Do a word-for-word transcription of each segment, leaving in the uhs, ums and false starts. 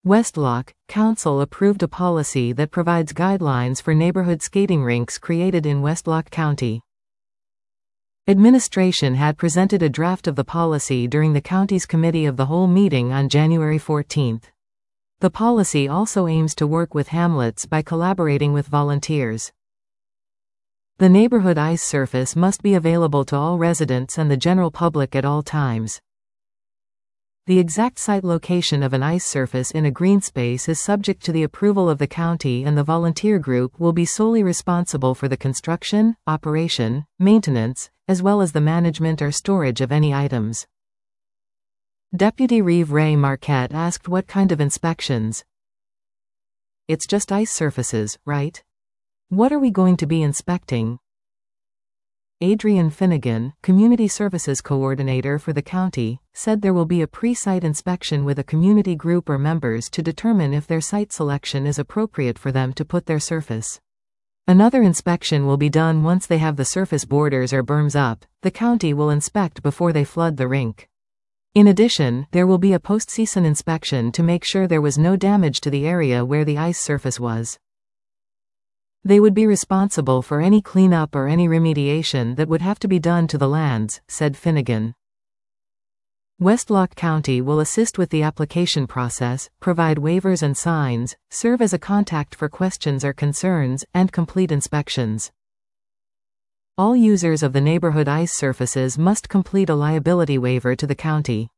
Westlock Council approved a policy that provides guidelines for neighborhood skating rinks created in Westlock County. Administration had presented a draft of the policy during the county's Committee of the Whole meeting on January fourteenth. The policy also aims to work with hamlets by collaborating with volunteers. The neighborhood ice surface must be available to all residents and the general public at all times. The exact site location of an ice surface in a green space is subject to the approval of the county, and the volunteer group will be solely responsible for the construction, operation, maintenance, as well as the management or storage of any items. Deputy Reeve Ray Marquette asked what kind of inspections. It's just ice surfaces, right? What are we going to be inspecting? Adrian Finnegan, Community Services Coordinator for the county, said there will be a pre-site inspection with a community group or members to determine if their site selection is appropriate for them to put their surface. Another inspection will be done once they have the surface borders or berms up. The county will inspect before they flood the rink. In addition, there will be a post-season inspection to make sure there was no damage to the area where the ice surface was. They would be responsible for any cleanup or any remediation that would have to be done to the lands, said Finnegan. Westlock County will assist with the application process, provide waivers and signs, serve as a contact for questions or concerns, and complete inspections. All users of the neighborhood ice surfaces must complete a liability waiver to the county.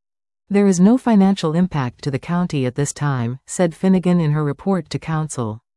There is no financial impact to the county at this time, said Finnegan in her report to council.